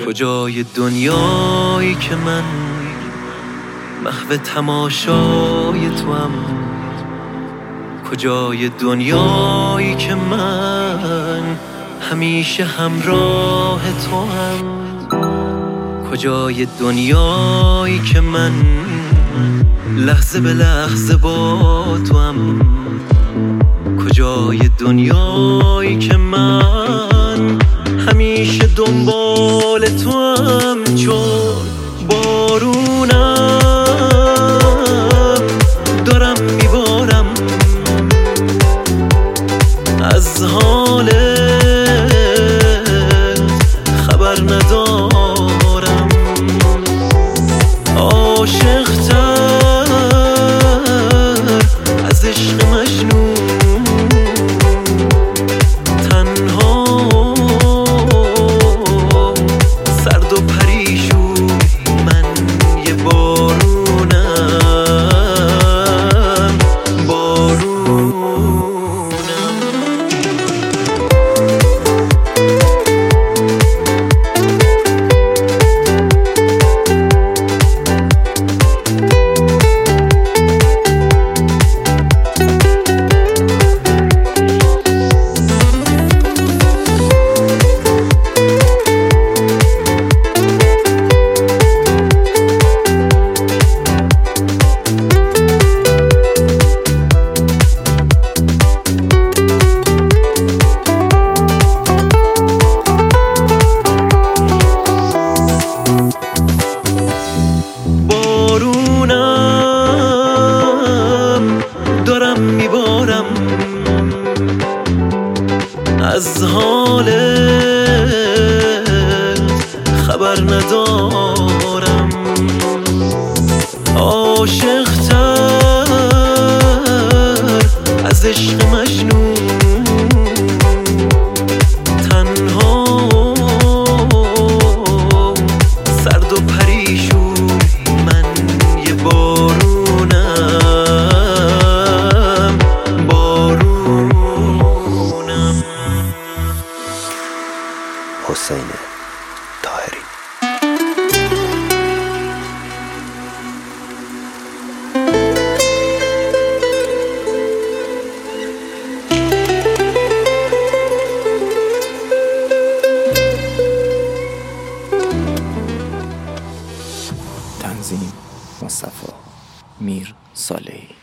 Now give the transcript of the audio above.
کجای دنیایی که من محو تماشای توام؟ کجای دنیایی که من همیشه همراه توام؟ کجای دنیایی که من لحظه به لحظه با توام؟ کجای دنیایی که من همیشه دنبال توام؟ چون بارونم دارم میبارم از حالت خبر ندارم، عاشق‌تر از عشق مجنون تنها سرد و پریشون من یه بارونم دارم میبارم از حالت خبر ندارم، عاشق‌تر از عشق مجنون تنها سرد و پریشون من یه حسین طاهری. تنظیم مصطفی میر صالحی.